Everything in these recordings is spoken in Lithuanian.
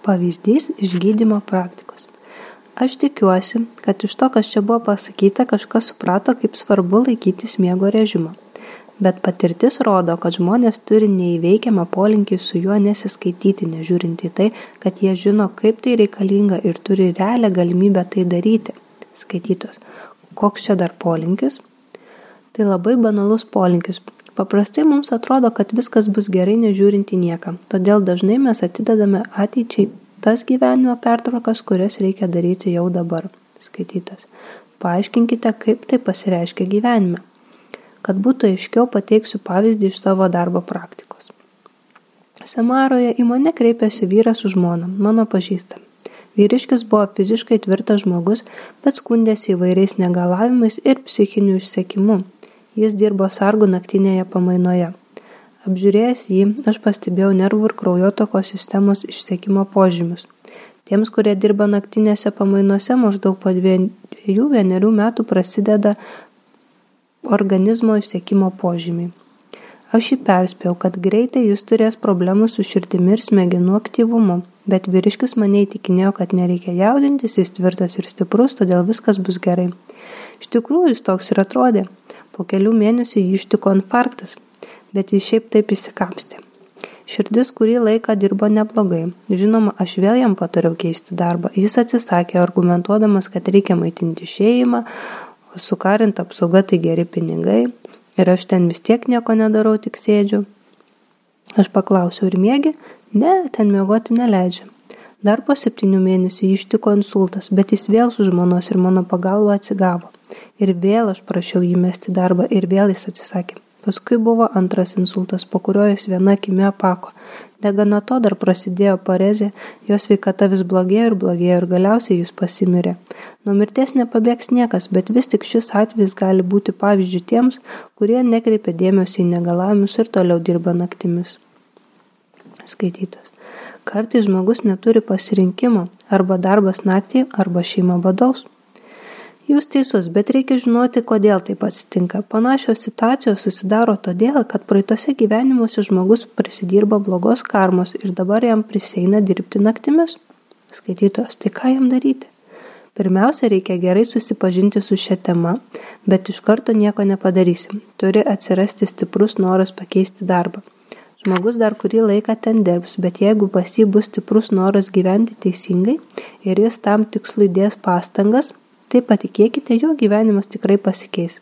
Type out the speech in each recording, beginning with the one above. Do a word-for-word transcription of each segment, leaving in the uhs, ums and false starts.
Pavyzdys iš gydymo praktikos. Aš tikiuosi, kad iš to, kas čia buvo pasakyta, kažkas suprato, kaip svarbu laikytis miego režimo. Bet patirtis rodo, kad žmonės turi neįveikiamą polinkį su juo nesiskaityti, nežiūrint į tai, kad jie žino, kaip tai reikalinga ir turi realią galimybę tai daryti. Skaitytos. Koks čia dar polinkis? Tai labai banalus polinkis. Paprastai mums atrodo, kad viskas bus gerai nežiūrint į nieką. Todėl dažnai mes atidedame ateičiai tas gyvenimo pertvarkas, kurias reikia daryti jau dabar. Skaitytos. Paaiškinkite, kaip tai pasireiškia gyvenime. Kad būtų aiškiau, pateiksiu pavyzdį iš savo darbo praktikos. Samaroje į mane kreipėsi vyras su žmona, mano pažįstami. Vyriškis buvo fiziškai tvirtas žmogus, bet skundėsi įvairiais negalavimais ir psichiniu išsekimu. Jis dirbo sargu naktinėje pamainoje. Apžiūrėjęs jį, aš pastebėjau nervų ir kraujotakos sistemos išsekimo požymius. Tiems, kurie dirba naktinėse pamainose, maždaug po dviejų vienerių metų prasideda organizmo išsekimo požymiai. Aš jį perspėjau, kad greitai jis turės problemų su širdimi ir smegenų aktyvumu, bet vyriškis mane įtikinėjo, kad nereikia jaudintis, jis tvirtas ir stiprus, todėl viskas bus gerai. Iš tikrųjų jis toks ir atrodė. Po kelių mėnesių jį ištiko infarktas, bet jis šiaip taip įsikapstė. Širdis kurį laiką dirbo neblogai. Žinoma, aš vėl jam patariau keisti darbą. Jis atsisakė, argumentuodamas, kad reikia maitinti šeimą, o sukarinta apsauga tai geri pinigai ir aš ten vis tiek nieko nedarau, tik sėdžiu. Aš paklausiau, ir miegi? Ne, ten miegoti neleidžia. Dar po septynių mėnesių jį ištiko insultas, bet jis vėl su žmonos ir mano pagalba atsigavo. Ir vėl aš prašiau jį mesti darbą ir vėl jis atsisakė. Paskui buvo antras insultas, po kurio jis viena akimi apako. Negana to dar prasidėjo parezė, jo sveikata vis blogėjo ir blogėjo ir galiausiai jis pasimirė. Nuo mirties nepabėgs niekas, bet vis tik šis atvejis gali būti pavyzdžių tiems, kurie nekreipia dėmesio į negalavimus ir toliau dirba naktimis. Skaitytos. Kartais žmogus neturi pasirinkimo, arba darbas naktį, arba šeima badaus. Jūs teisus, bet reikia žinoti, kodėl taip atsitinka. Panašios situacijos susidaro todėl, kad praeitose gyvenimuose žmogus prisidirba blogos karmos ir dabar jam prisieina dirbti naktimis. Skaitytos, tai ką jam daryti? Pirmiausia, reikia gerai susipažinti su šia tema, bet iš karto nieko nepadarysim. Turi atsirasti stiprus noras pakeisti darbą. Žmogus dar kurį laiką ten dirbs, bet jeigu pas jį bus stiprus noras gyventi teisingai ir jis tam tikslui dės pastangas, tai patikėkite, jo gyvenimas tikrai pasikeis.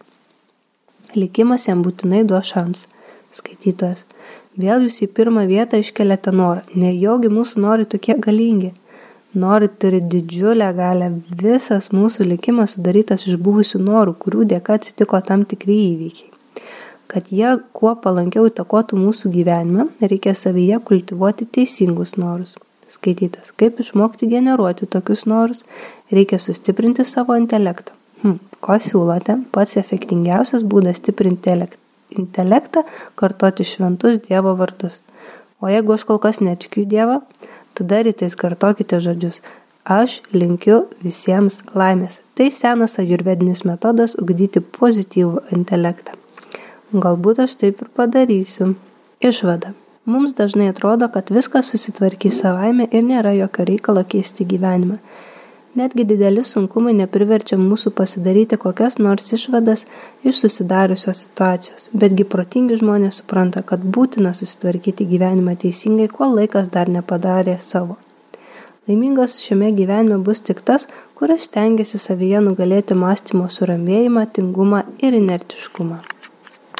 Likimas jam būtinai duos šansą. Skaitytojas. Vėl jūs į pirmą vietą iškeliate norą. Nejaugi mūsų norai tokie galingi. Norai turi didžiulę galę. Visas mūsų likimas sudarytas iš buvusių norų, kurių dėka atsitiko tam tikri įvykiai. Kad jie kuo palankiau įtakotų mūsų gyvenimą, reikia savyje kultivuoti teisingus norus. Skaitytas. Kaip išmokti generuoti tokius norus? Reikia sustiprinti savo intelektą. Hm, ko siūlote? Pats efektingiausias būdas stiprinti intelektą – kartoti šventus Dievo vardus. O jeigu aš kol kas netikiu Dievą, tada rytais kartokite žodžius. Aš linkiu visiems laimės. Tai senas ajurvedinis metodas ugdyti pozityvų intelektą. Galbūt aš taip ir padarysiu. Išvada. Mums dažnai atrodo, kad viskas susitvarkys savaime ir nėra jokio reikalo keisti gyvenimą. Netgi dideli sunkumai nepriverčia mūsų pasidaryti kokias nors išvadas iš susidariusios situacijos, betgi protingi žmonės supranta, kad būtina susitvarkyti gyvenimą teisingai, kol laikas dar nepadarė savo. Laimingas šiame gyvenime bus tik tas, kuris stengiasi savyje nugalėti mąstymo suramėjimą, tingumą ir inertiškumą.